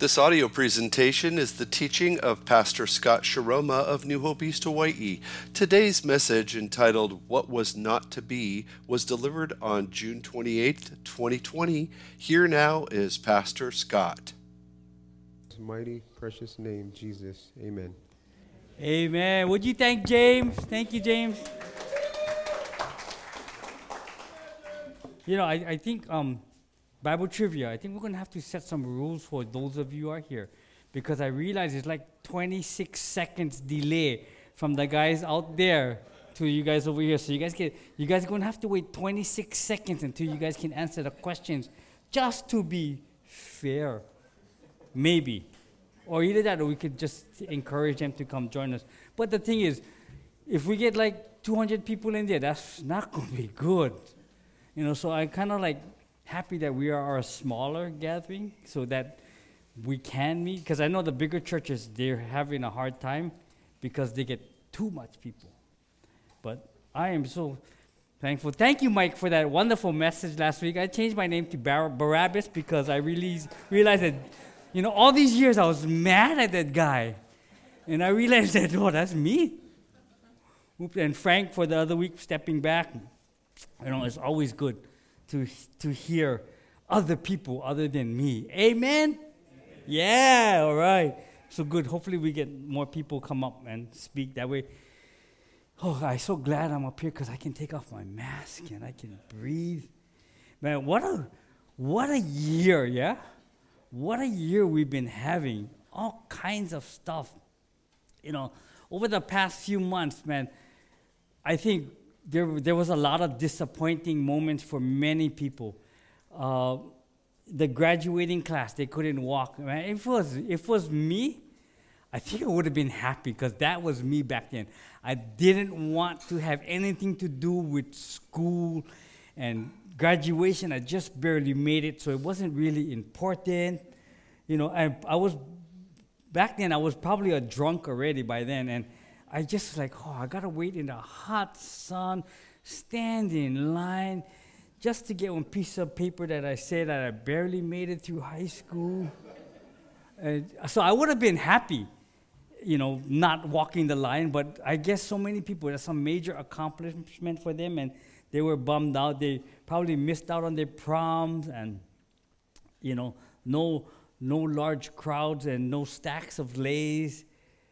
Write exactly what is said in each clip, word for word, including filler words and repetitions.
This audio presentation is the teaching of Pastor Scott Sharoma of New Hope East Hawaii. Today's message, entitled What Was Not to Be, was delivered on June twenty-eighth, twenty twenty. Here now is Pastor Scott. Mighty, precious name, Jesus. Amen. Amen. Would you thank James? Thank you, James. You know, I, I think um, Bible trivia, I think we're going to have to set some rules for those of you who are here, because I realize it's like twenty-six seconds delay from the guys out there to you guys over here. So you guys get, you guys are going to have to wait twenty-six seconds until you guys can answer the questions, just to be fair. Maybe. Or either that, or we could just encourage them to come join us. But the thing is, if we get like two hundred people in there, that's not going to be good. You know, so I kind of like happy that we are a smaller gathering so that we can meet. Because I know the bigger churches, they're having a hard time because they get too much people. But I am so thankful. Thank you, Mike, for that wonderful message last week. I changed my name to Bar- Barabbas because I really realized that, you know, all these years I was mad at that guy. And I realized that, oh, that's me. Oops. And Frank for the other week stepping back. You know, it's always good to to hear other people other than me. Amen? Amen? Yeah, all right. So good. Hopefully we get more people come up and speak that way. Oh, I'm so glad I'm up here because I can take off my mask and I can breathe. Man, what a what a year, yeah? What a year we've been having. All kinds of stuff. You know, over the past few months, man, I think there there was a lot of disappointing moments for many people. Uh, the graduating class, they couldn't walk. Man, if it was, if it was me, I think I would have been happy because that was me back then. I didn't want to have anything to do with school and graduation. I just barely made it, so it wasn't really important. You know, I, I was, back then I was probably a drunk already by then, and I just like, oh, I gotta wait in the hot sun, stand in line, just to get one piece of paper that I said that I barely made it through high school. And so I would have been happy, you know, not walking the line, but I guess so many people, that's some major accomplishment for them, and they were bummed out. They probably missed out on their proms, and, you know, no, no large crowds and no stacks of Lays.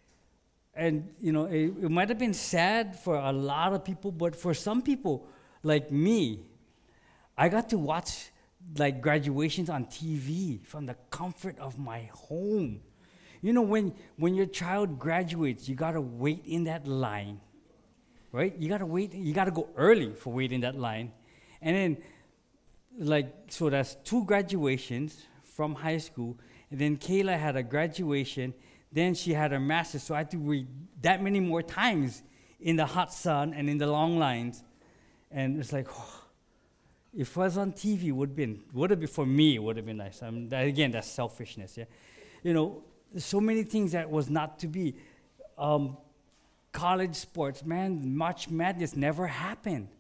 And, you know, it, it might have been sad for a lot of people, but for some people, like me, I got to watch, like, graduations on T V from the comfort of my home. You know, when, when your child graduates, you got to wait in that line, right? You got to wait, you got to go early for waiting that line. And then, like, so that's two graduations from high school, and then Kayla had a graduation. Then she had her master's, so I had to wait that many more times in the hot sun and in the long lines. And it's like, oh, if it was on T V, would have been, would have been, for me, it would have been nice. I mean, that, again, that's selfishness, yeah? You know, there's so many things that was not to be. Um, college sports, man, March Madness never happened.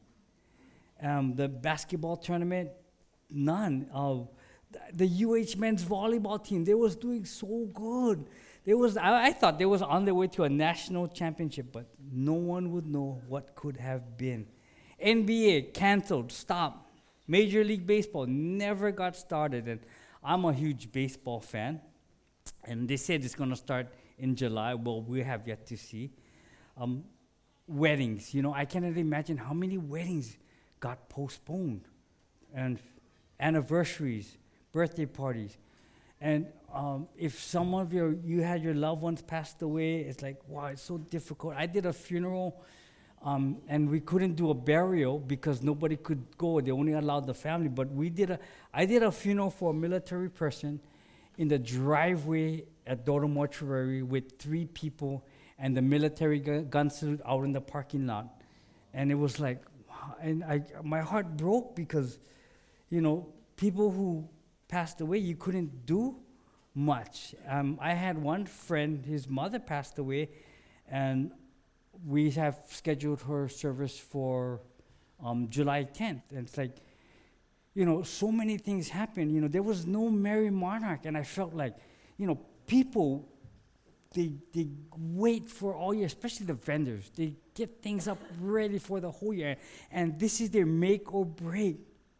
Um, the basketball tournament, none. Uh, the U H men's volleyball team, they was doing so good. There was, I, I thought they was on their way to a national championship, but no one would know what could have been. N B A canceled, stopped. Major League Baseball never got started, and I'm a huge baseball fan. And they said it's going to start in July. Well, we have yet to see. Um, weddings, you know, I cannot imagine how many weddings got postponed, and anniversaries, birthday parties. And um, if some of your, you had your loved ones passed away, it's like, wow, it's so difficult. I did a funeral, um, and we couldn't do a burial because nobody could go. They only allowed the family. But we did a, I did a funeral for a military person in the driveway at Dodo Mortuary with three people and the military gu- gun salute out in the parking lot. And it was like, wow. And I, my heart broke because, you know, people who passed away, you couldn't do much. Um, I had one friend, his mother passed away, and we have scheduled her service for um, July tenth. And it's like, you know, so many things happened. You know, there was no Mary Monarch, and I felt like, you know, people, they they wait for all year, especially the vendors. They get things up ready for the whole year, and this is their make or break.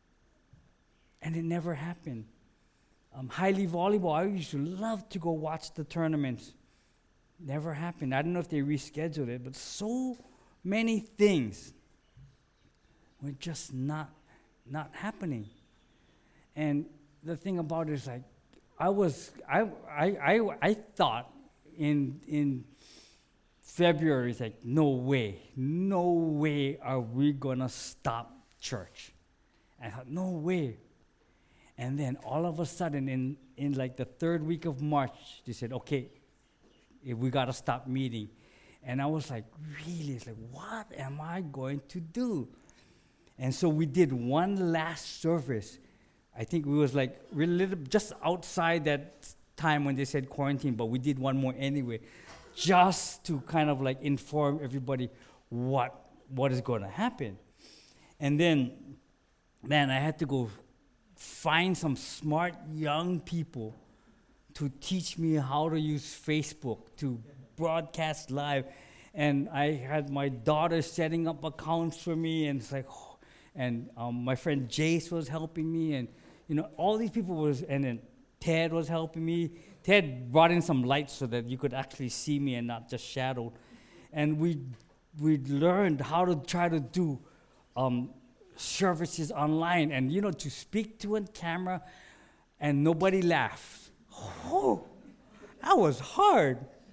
And it never happened. Um, Highly Volleyball, I used to love to go watch the tournaments. Never happened. I don't know if they rescheduled it, but so many things were just not not happening. And the thing about it is, like, I was, I, I, I, I thought in in February, it's like, no way, no way are we gonna stop church. I thought, no way. And then all of a sudden, in, in like the third week of March, they said, okay, eh, we gotta stop meeting. And I was like, really? It's like, what am I going to do? And so we did one last service. I think we was like really little, just outside that time when they said quarantine, but we did one more anyway, just to kind of like inform everybody what what is going to happen. And then, man, I had to go find some smart young people to teach me how to use Facebook to broadcast live. And I had my daughter setting up accounts for me, and it's like, oh, and um, my friend Jace was helping me, and you know, all these people was, and then Ted was helping me. Ted brought in some lights so that you could actually see me and not just shadowed. And we we learned how to try to do um, services online, and you know, to speak to a camera and nobody laughed. Oh, that was hard.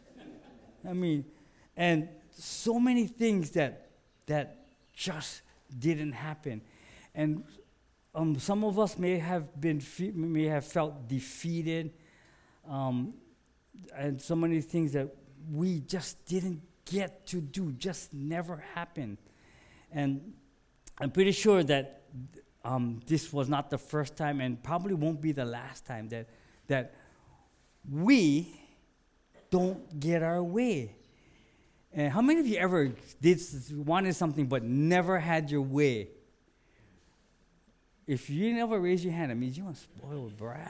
I mean, and so many things that that just didn't happen. And um, some of us may have been fe- may have felt defeated, um, and so many things that we just didn't get to do, just never happened. And I'm pretty sure that um, this was not the first time, and probably won't be the last time that that we don't get our way. And how many of you ever did wanted something but never had your way? If you never raise your hand, it means you're a spoiled brat.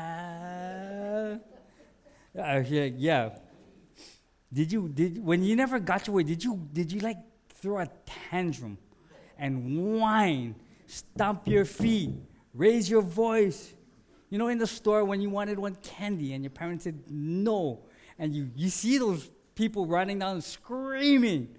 Uh, yeah, yeah. Did you did when you never got your way? Did you did you like throw a tantrum and whine, stomp your feet, raise your voice? You know, in the store when you wanted one candy and your parents said no, and you you see those people running down screaming.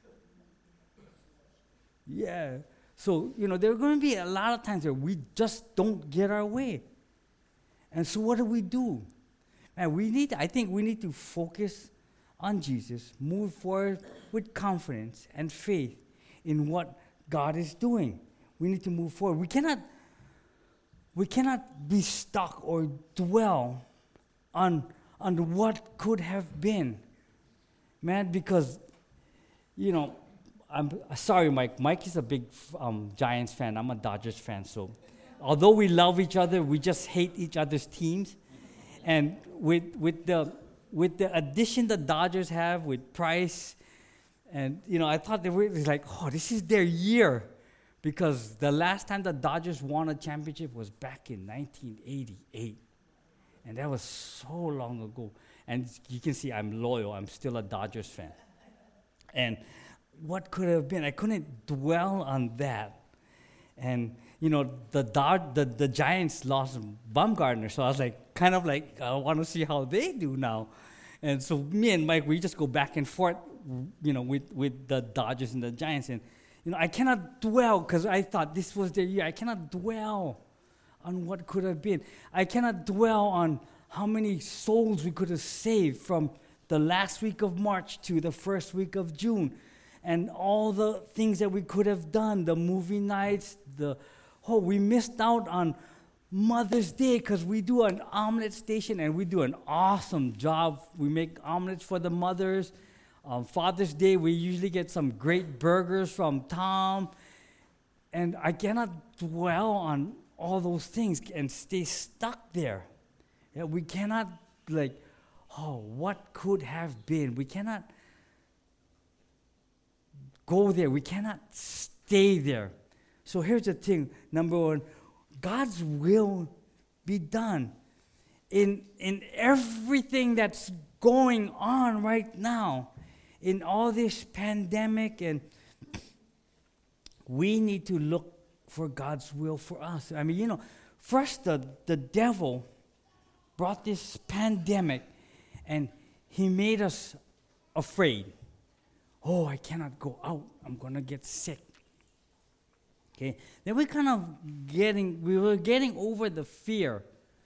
Yeah. So, you know, there are going to be a lot of times where we just don't get our way. And so what do we do? And we need, I think we need to focus on Jesus, move forward with confidence and faith in what God is doing. We need to move forward. We cannot, we cannot be stuck or dwell on, on what could have been. Man, because, you know, I'm sorry, Mike. Mike is a big um, Giants fan. I'm a Dodgers fan. So, although we love each other, we just hate each other's teams. And with with the with the addition the Dodgers have with Price, and you know, I thought they were like, oh, this is their year, because the last time the Dodgers won a championship was back in nineteen eighty-eight, and that was so long ago. And you can see I'm loyal. I'm still a Dodgers fan. And what could have been? I couldn't dwell on that. And, you know, the Dod- the, the Giants lost Bumgarner. So I was like, kind of like, I want to see how they do now. And so me and Mike, we just go back and forth, you know, with, with the Dodgers and the Giants. And, you know, I cannot dwell, because I thought this was their year. I cannot dwell on what could have been. I cannot dwell on how many souls we could have saved from the last week of March to the first week of June. And all the things that we could have done, the movie nights, the, oh, we missed out on Mother's Day because we do an omelet station and we do an awesome job. We make omelets for the mothers. On Father's Day, we usually get some great burgers from Tom. And I cannot dwell on all those things and stay stuck there. Yeah, we cannot, like, oh, what could have been? We cannot go there. We cannot stay there. So here's the thing. Number one, God's will be done. in, in everything that's going on right now, in all this pandemic, and we need to look for God's will for us. I mean, you know, first the, the devil brought this pandemic, and he made us afraid. Oh, I cannot go out. I'm going to get sick. Okay. Then we kind of getting, we were getting over the fear.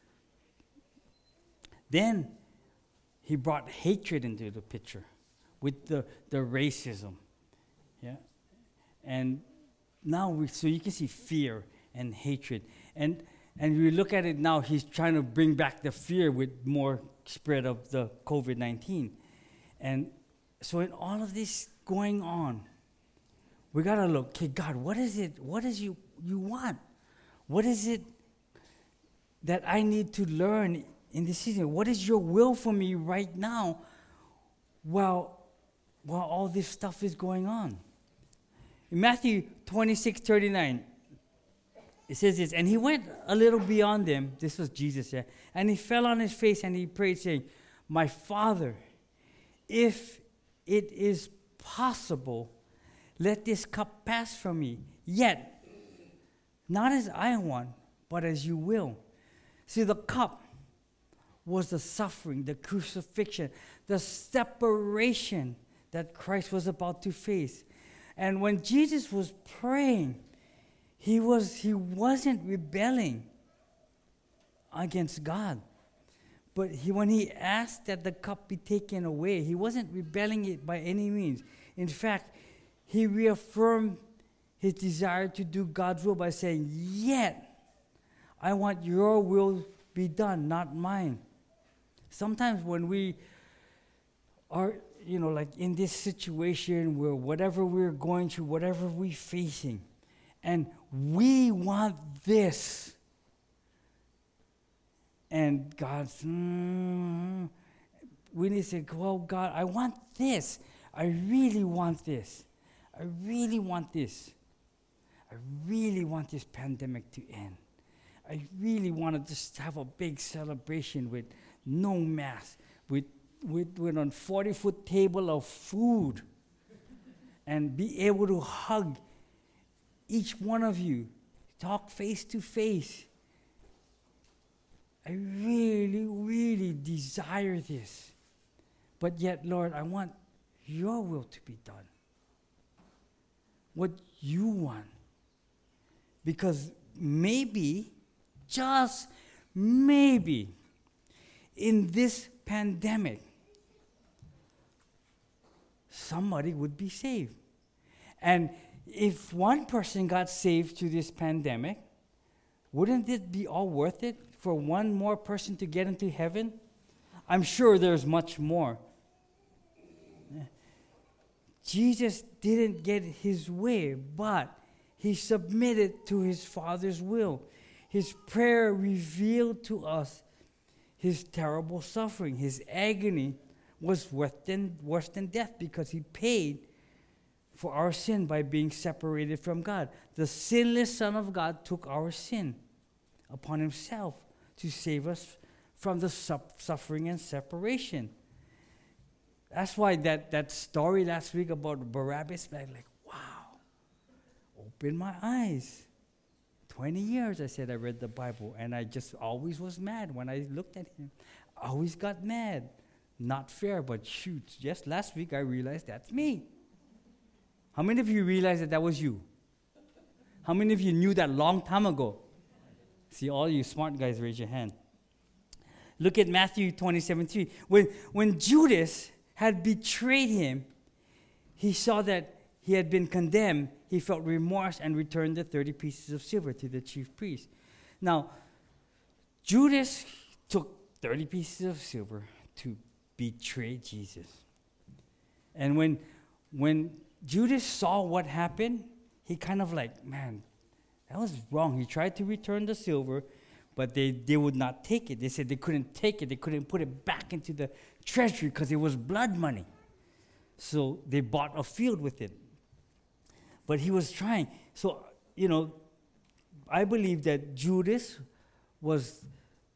Then he brought hatred into the picture with the, the racism. Yeah. And now we, so you can see fear and hatred. And and we look at it now, he's trying to bring back the fear with more spread of the COVID nineteen. And so in all of this going on, we got to look, okay, God, what is it? What is you you want? What is it that I need to learn in this season? What is your will for me right now while, while all this stuff is going on? In Matthew twenty-six thirty-nine, it says this, and he went a little beyond them. This was Jesus, yeah. And he fell on his face and he prayed, saying, my Father, if it is possible, let this cup pass from me. Yet, not as I want, but as you will. See, the cup was the suffering, the crucifixion, the separation that Christ was about to face. And when Jesus was praying, he was he wasn't rebelling against God. But he, when he asked that the cup be taken away, he wasn't rebelling it by any means. In fact, he reaffirmed his desire to do God's will by saying, yet, I want your will be done, not mine. Sometimes when we are, you know, like in this situation where whatever we're going through, whatever we're facing, and we want this, and God's, mm, we need to say, well, God, I want this. I really want this. I really want this. I really want this pandemic to end. I really want to just have a big celebration with no mask, with with, with a forty-foot table of food, and be able to hug each one of you, talk face to face. I really, really desire this. But yet, Lord, I want your will to be done. What you want. Because maybe, just maybe, in this pandemic, somebody would be saved. And if one person got saved through this pandemic, wouldn't it be all worth it for one more person to get into heaven? I'm sure there's much more. Jesus didn't get his way, but he submitted to his Father's will. His prayer revealed to us his terrible suffering. His agony was worse than, worse than death because he paid for our sin by being separated from God. The sinless Son of God took our sin upon himself to save us from the su- suffering and separation. That's why that, that story last week about Barabbas, like, like, wow, opened my eyes. twenty years, I said, I read the Bible, and I just always was mad when I looked at him. I always got mad. Not fair, but shoot, just last week I realized that's me. How many of you realized that that was you? How many of you knew that long time ago? See, all you smart guys, raise your hand. Look at Matthew twenty-seven three. When, when Judas had betrayed him, he saw that he had been condemned. He felt remorse and returned the thirty pieces of silver to the chief priest. Now, Judas took thirty pieces of silver to betray Jesus. And when, when Judas saw what happened, he kind of like, man, that was wrong. He tried to return the silver, but they, they would not take it. They said they couldn't take it. They couldn't put it back into the treasury because it was blood money. So they bought a field with it. But he was trying. So, you know, I believe that Judas was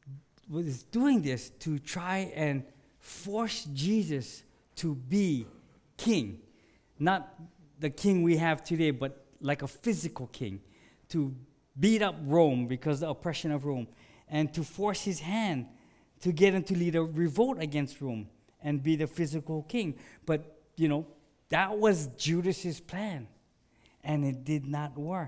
was doing this to try and force Jesus to be king. Not the king we have today, but like a physical king. To beat up Rome because of the oppression of Rome. And to force his hand to get him to lead a revolt against Rome and be the physical king. But, you know, that was Judas's plan. And it did not work.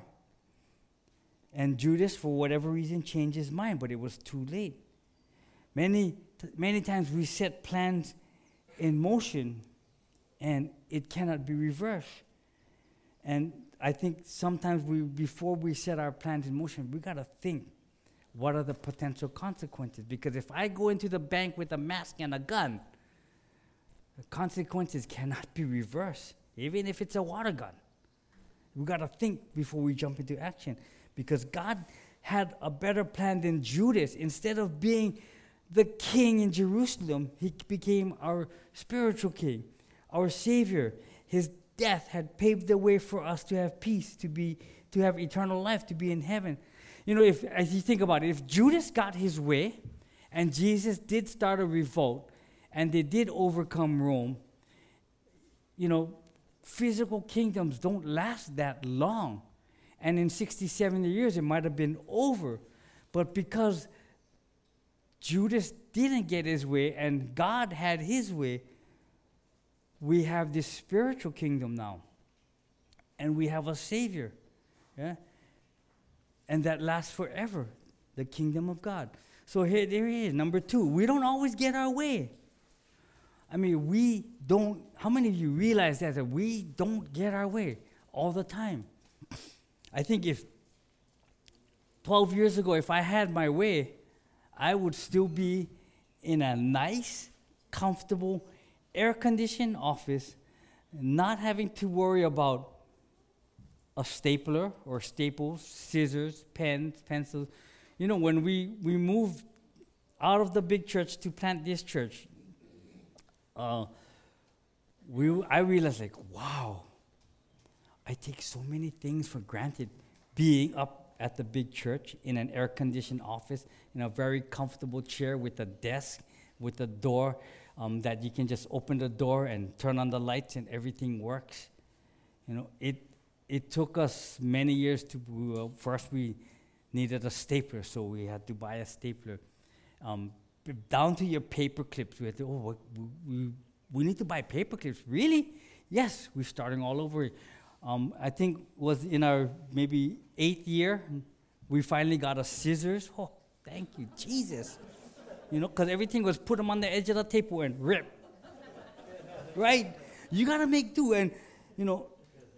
And Judas, for whatever reason, changed his mind, but it was too late. Many, many times we set plans in motion, and it cannot be reversed. And I think sometimes we, before we set our plans in motion, we gotta think, what are the potential consequences? Because if I go into the bank with a mask and a gun, the consequences cannot be reversed, even if it's a water gun. We gotta think before we jump into action, because God had a better plan than Judas. Instead of being the king in Jerusalem, he became our spiritual king, our savior. His death had paved the way for us to have peace, to be, to have eternal life, to be in heaven. You know, if as you think about it, if Judas got his way, and Jesus did start a revolt, and they did overcome Rome, you know, physical kingdoms don't last that long. And in sixty, seventy years, it might have been over. But because Judas didn't get his way and God had his way, we have this spiritual kingdom now. And we have a Savior. Yeah? And that lasts forever, the kingdom of God. So here, there he is, number two. We don't always get our way. I mean, we don't, how many of you realize that, that we don't get our way all the time? I think if twelve years ago, if I had my way, I would still be in a nice, comfortable, air-conditioned office, not having to worry about a stapler or staples, scissors, pens, pencils. You know, when we, we moved out of the big church to plant this church, uh, we I realized, like, wow, I take so many things for granted. Being up at the big church in an air-conditioned office, in a very comfortable chair with a desk, with a door um, that you can just open the door and turn on the lights and everything works. You know, it it took us many years to, uh, first we needed a stapler, so we had to buy a stapler. Um, down to your paper clips, we had to, oh, what, we, we need to buy paper clips. Really? Yes, we're starting all over. Um, I think was in our maybe eighth year, we finally got a scissors. Oh, thank you, Jesus. You know, because everything was put them on the edge of the table and rip. Right? You got to make do. And, you know,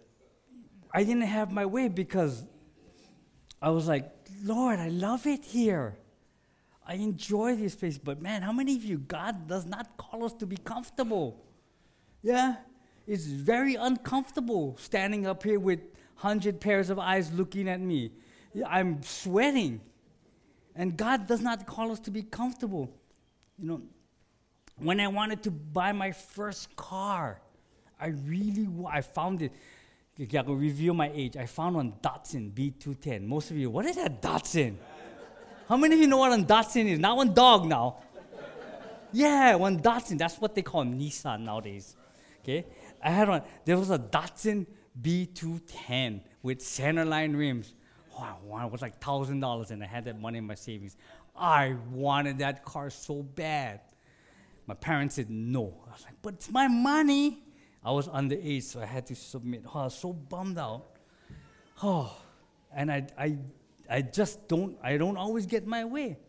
I didn't have my way because I was like, Lord, I love it here. I enjoy this place. But, man, how many of you, God does not call us to be comfortable? Yeah? It's very uncomfortable standing up here with hundred pairs of eyes looking at me. I'm sweating. And God does not call us to be comfortable. You know, when I wanted to buy my first car, I really, wa- I found it. I will reveal my age. I found one Datsun B two ten. Most of you, what is that Datsun? How many of you know what a Datsun is? Not one dog now. Yeah, one Datsun. That's what they call Nissan nowadays. Okay? I had one. There was a Datsun B two ten with centerline rims. Oh, I wanted, it was like one thousand dollars, and I had that money in my savings. I wanted that car so bad. My parents said no. I was like, but it's my money. I was underage, so I had to submit. Oh, I was so bummed out. Oh, and I, I, I just don't, I don't always get my way.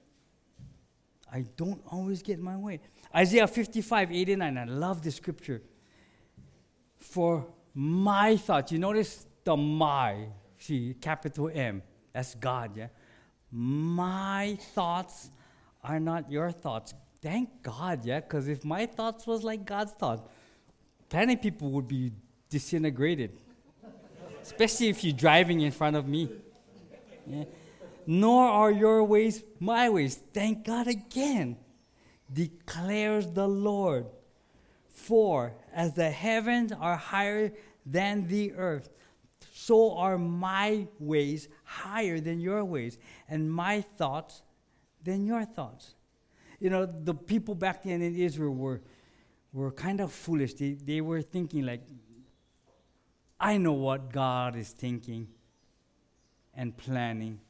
I don't always get my way. Isaiah fifty-five, eighty-nine, I love this scripture. For my thoughts, you notice the my, see, capital M, that's God, yeah? My thoughts are not your thoughts. Thank God, yeah, because if my thoughts was like God's thoughts, plenty of people would be disintegrated, especially if you're driving in front of me. Yeah? Nor are your ways my ways. Thank God again, declares the Lord. For as the heavens are higher than the earth, so are my ways higher than your ways, and my thoughts than your thoughts. You know, the people back then in Israel were were kind of foolish. They they were thinking like, I know what God is thinking and planning.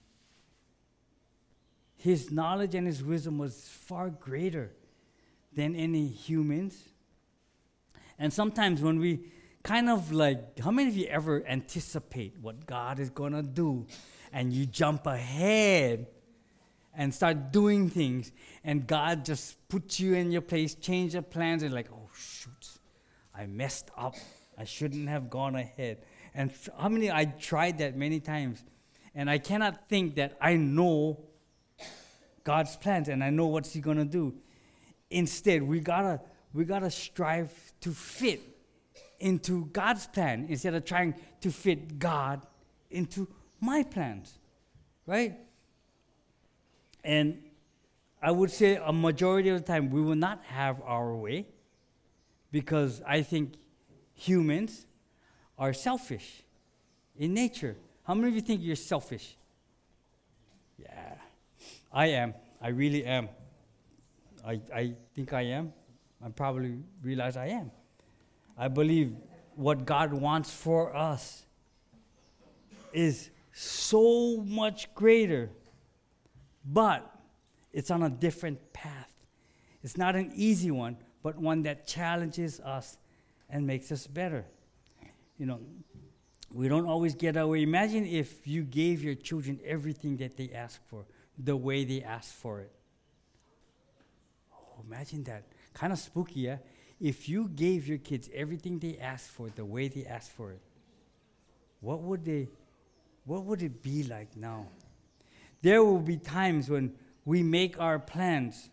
His knowledge and his wisdom was far greater than any humans. And sometimes when we kind of like, how many of you ever anticipate what God is going to do and you jump ahead and start doing things and God just puts you in your place, change your plans, and like, oh, shoot, I messed up. I shouldn't have gone ahead. And f- how many, I tried that many times. And I cannot think that I know God's plans and I know what he's going to do. Instead, we gotta we gotta strive to fit into God's plan instead of trying to fit God into my plans, right? And I would say a majority of the time we will not have our way because I think humans are selfish in nature. How many of you think you're selfish? Yeah, I am. I really am. I, I think I am. I probably realize I am. I believe what God wants for us is so much greater, but it's on a different path. It's not an easy one, but one that challenges us and makes us better. You know, we don't always get our way. Imagine if you gave your children everything that they ask for, the way they asked for it. Oh, imagine that. Kind of spooky, yeah? If you gave your kids everything they asked for, the way they asked for it, what would they, what would it be like now? There will be times when we make our plans,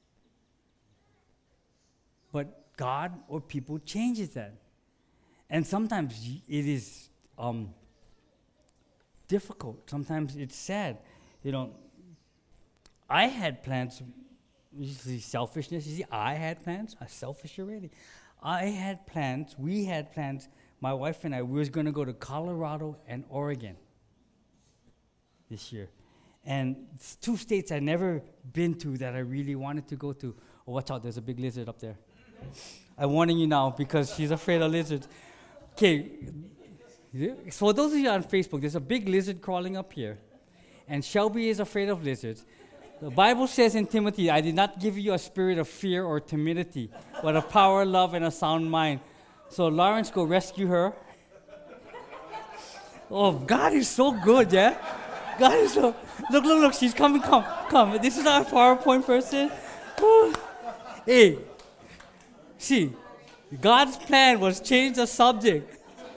but God or people changes that. And sometimes y- it is um, difficult. Sometimes it's sad. You know, I had plans. You see selfishness. You see, I had plans. I'm selfish already. I had plans. We had plans. My wife and I, we was going to go to Colorado and Oregon this year. And it's two states I'd never been to that I really wanted to go to. Oh, watch out, there's a big lizard up there. I'm warning you now because she's afraid of lizards. Okay, so for those of you on Facebook, there's a big lizard crawling up here. And Shelby is afraid of lizards. The Bible says in Timothy, I did not give you a spirit of fear or timidity, but of power, love, and a sound mind. So Lawrence, go rescue her. Oh, God is so good, yeah? God is so... Look, look, look, she's coming, come, come. This is our PowerPoint person. Woo. Hey, see, God's plan was change the subject.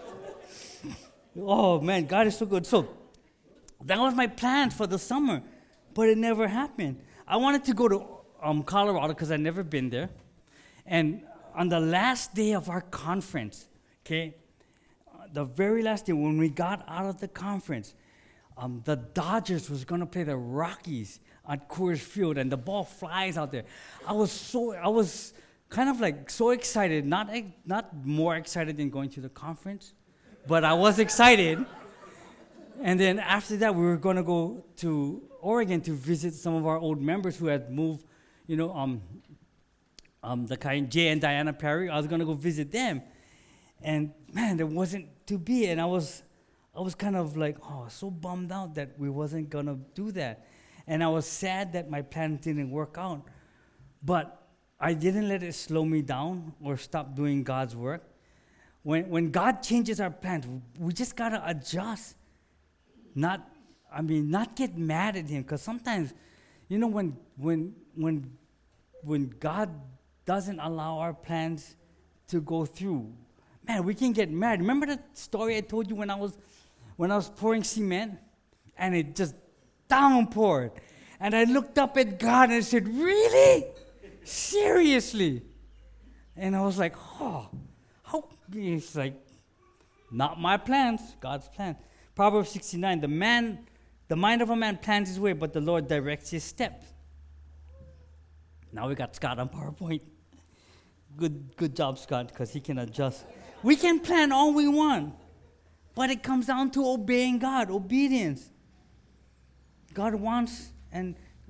Oh, man, God is so good. So that was my plan for the summer. But it never happened. I wanted to go to um, Colorado because I'd never been there. And on the last day of our conference, okay, uh, the very last day when we got out of the conference, um, the Dodgers was going to play the Rockies at Coors Field, and the ball flies out there. I was so, I was kind of like so excited, not not more excited than going to the conference, but I was excited. And then after that, we were going to go to Oregon to visit some of our old members who had moved, you know, um, um, the kind Jay and Diana Perry. I was going to go visit them. And man, there wasn't to be. And I was, I was kind of like, oh, so bummed out that we wasn't going to do that. And I was sad that my plan didn't work out. But I didn't let it slow me down or stop doing God's work. When, when God changes our plans, we just got to adjust. Not, I mean, not get mad at him, because sometimes, you know, when when when when God doesn't allow our plans to go through, man, we can get mad. Remember the story I told you when I was when I was pouring cement, and it just downpoured, and I looked up at God and I said, "Really, seriously?" And I was like, "Oh, how?" It's like, not my plans, God's plan. Proverbs sixty-nine, the man, the mind of a man plans his way, but the Lord directs his steps. Now we got Scott on PowerPoint. Good, good job, Scott, because he can adjust. We can plan all we want, but it comes down to obeying God, obedience. God wants, and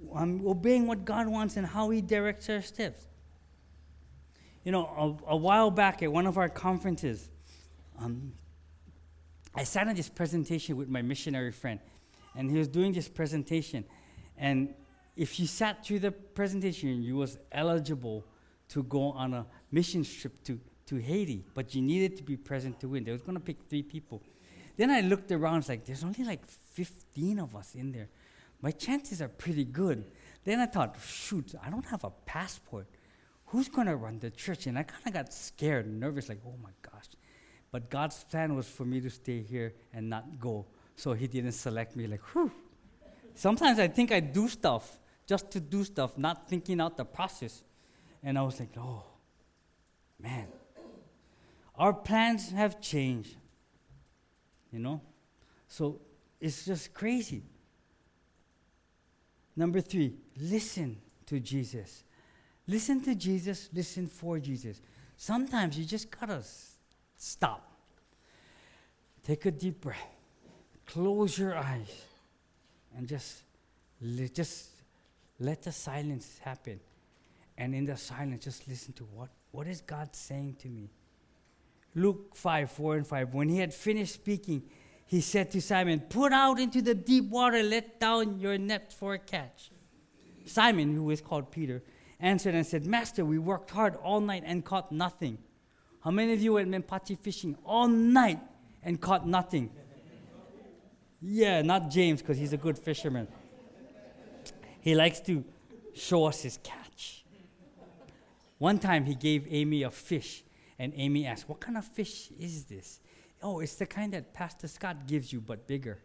um, obeying what God wants and how He directs our steps. You know, a, a while back at one of our conferences, um, I sat on this presentation with my missionary friend, and he was doing this presentation. And if you sat through the presentation, you was eligible to go on a mission trip to, to Haiti, but you needed to be present to win. They was going to pick three people. Then I looked around, it's like, there's only like fifteen of us in there. My chances are pretty good. Then I thought, shoot, I don't have a passport. Who's going to run the church? And I kind of got scared and nervous, like, oh my gosh. But God's plan was for me to stay here and not go. So He didn't select me, like, whew. Sometimes I think I do stuff just to do stuff, not thinking out the process. And I was like, oh, man. Our plans have changed, you know? So it's just crazy. Number three, listen to Jesus. Listen to Jesus, listen for Jesus. Sometimes you just gotta s- stop. Take a deep breath. Close your eyes. And just, li- just let the silence happen. And in the silence, just listen to what, what is God saying to me? Luke five, four and five. When He had finished speaking, He said to Simon, put out into the deep water, let down your net for a catch. Simon, who is called Peter, answered and said, Master, we worked hard all night and caught nothing. How many of you went Mempati fishing all night and caught nothing? Yeah, not James, because he's a good fisherman. He likes to show us his catch. One time he gave Amy a fish, and Amy asked, what kind of fish is this? Oh, it's the kind that Pastor Scott gives you, but bigger.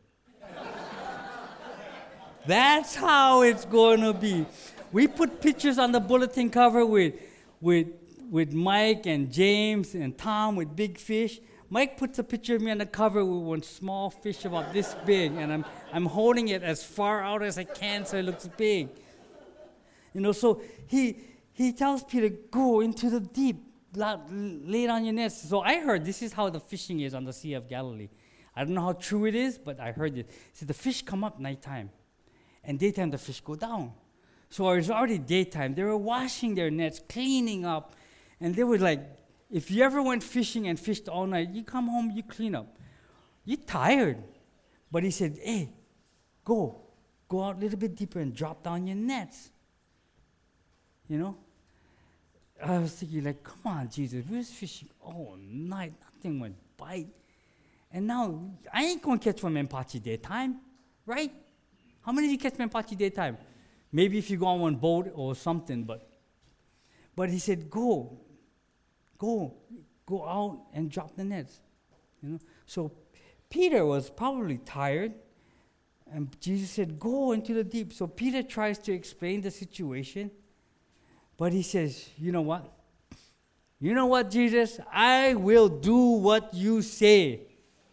That's how it's going to be. We put pictures on the bulletin cover with, with, with Mike and James and Tom with big fish. Mike puts a picture of me on the cover with one small fish about this big, and I'm, I'm holding it as far out as I can so it looks big. You know, so he, he tells Peter, go into the deep, lay down your nets. So I heard this is how the fishing is on the Sea of Galilee. I don't know how true it is, but I heard it. He said the fish come up nighttime, and daytime the fish go down. So it was already daytime. They were washing their nets, cleaning up, and they were like, if you ever went fishing and fished all night, you come home, you clean up. You're tired. But he said, hey, go. Go out a little bit deeper and drop down your nets. You know? I was thinking, like, come on, Jesus, we was fishing all night. Nothing went bite. And now, I ain't going to catch one Mempati daytime, right? How many of you catch Mempati daytime? Maybe if you go on one boat or something, but but he said, go, go, go out and drop the nets. You know. So Peter was probably tired, and Jesus said, go into the deep. So Peter tries to explain the situation, but he says, you know what? You know what, Jesus? I will do what you say.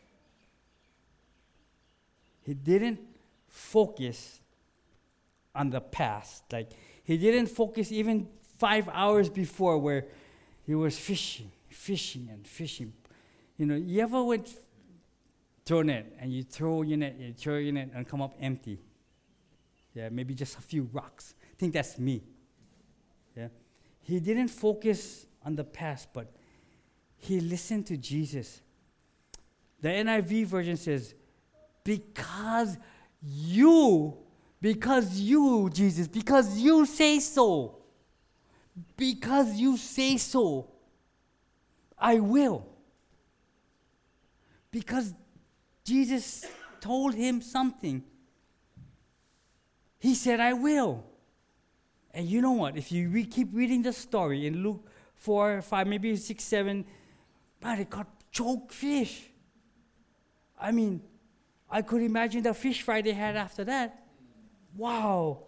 He didn't focus on the past. Like, he didn't focus even five hours before where he was fishing, fishing and fishing. You know, you ever went throw net and you throw your net, you throw your net and come up empty? Yeah, maybe just a few rocks. I think that's me. Yeah. He didn't focus on the past, but he listened to Jesus. The N I V version says, because you Because you, Jesus, because you say so. Because you say so. I will. Because Jesus told him something. He said, I will. And you know what? If you re- keep reading the story in Luke four, five, maybe six, seven, man, it caught choke fish. I mean, I could imagine the fish fry they had after that. Wow.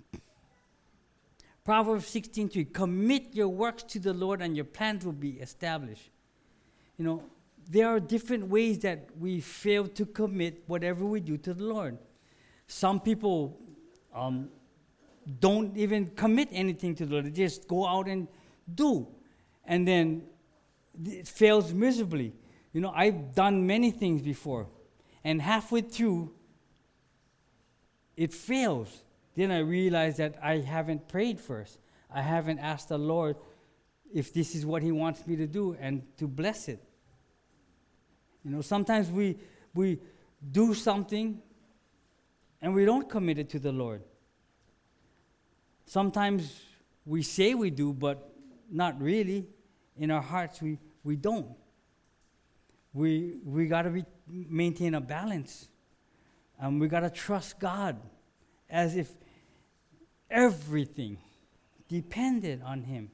Proverbs sixteen three, commit your works to the Lord and your plans will be established. You know, there are different ways that we fail to commit whatever we do to the Lord. Some people um, don't even commit anything to the Lord. They just go out and do. And then it fails miserably. You know, I've done many things before. And halfway through, it fails. then I realized that I haven't prayed first. I haven't asked the Lord if this is what he wants me to do and to bless it. You know, sometimes we we do something and we don't commit it to the Lord. Sometimes we say we do, but not really. In our hearts, we, we don't. We we got to be, maintain a balance. And we got to trust God as if everything depended on him.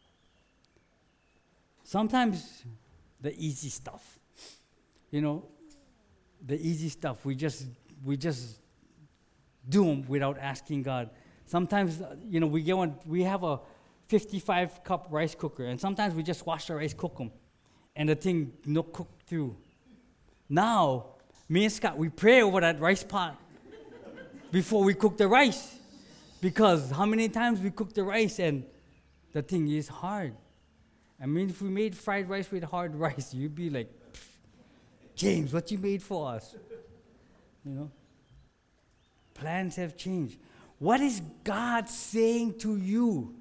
Sometimes the easy stuff, you know, the easy stuff, we just we just do them without asking God. Sometimes, uh, you know, we get one, we have a fifty-five cup rice cooker, and sometimes we just wash the rice, cook them, and the thing no cook through. Now, me and Scott, we pray over that rice pot before we cook the rice, because how many times we cook the rice and the thing is hard. I mean, if we made fried rice with hard rice, you'd be like, James, what you made for us? You know? Plans have changed. What is God saying to you?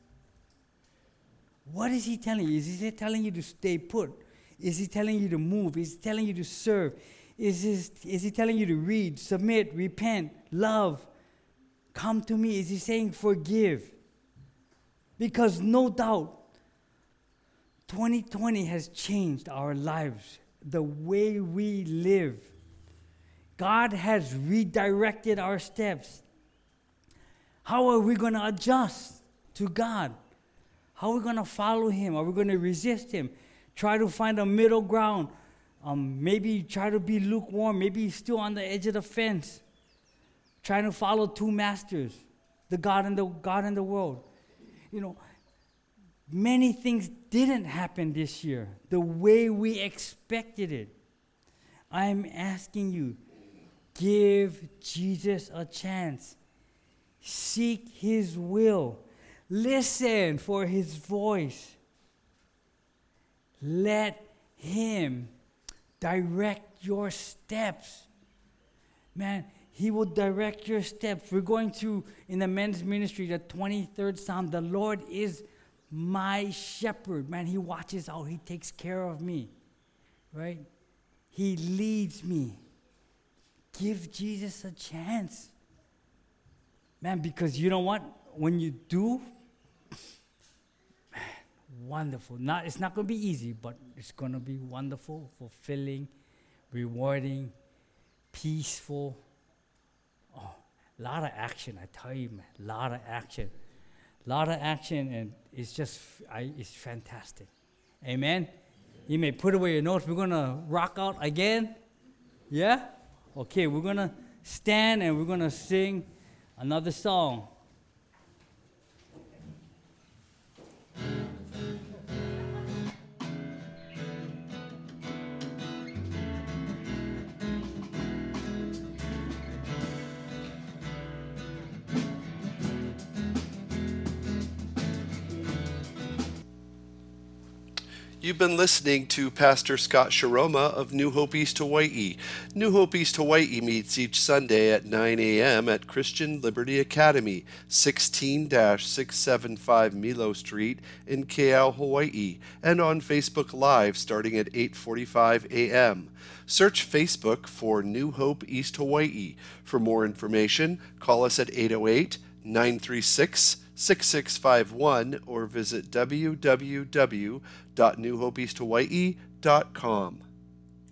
What is he telling you? Is he telling you to stay put? Is he telling you to move? Is he telling you to serve? Is, his, is he telling you to read, submit, repent, love, come to me? Is he saying forgive? Because no doubt, twenty twenty has changed our lives, the way we live. God has redirected our steps. How are we going to adjust to God? How are we going to follow him? Are we going to resist him? Try to find a middle ground. Um, maybe try to be lukewarm. Maybe still on the edge of the fence. Trying to follow two masters, the God and the God and the world. You know, many things didn't happen this year the way we expected it. I'm asking you, give Jesus a chance. Seek his will. Listen for his voice. Let him direct your steps. Man, he will direct your steps. We're going to, in the men's ministry, the twenty-third Psalm, the Lord is my shepherd. Man, he watches out. He takes care of me. Right? He leads me. Give Jesus a chance. Man, because you know what? When you do, wonderful. Not, it's not going to be easy, but it's going to be wonderful, fulfilling, rewarding, peaceful. Oh, a lot of action, I tell you, man. A lot of action. A lot of action, and it's just, I, it's fantastic. Amen? You may put away your notes. We're going to rock out again. Yeah? Okay, we're going to stand and we're going to sing another song. You've been listening to Pastor Scott Sharoma of New Hope East Hawaii. New Hope East Hawaii meets each Sunday at nine a.m. at Christian Liberty Academy, sixteen six seventy-five Milo Street in Keau, Hawaii, and on Facebook Live starting at eight forty-five a.m. Search Facebook for New Hope East Hawaii. For more information, call us at eight oh eight, nine three six, six six five one or visit w w w dot new hope east hawaii dot com.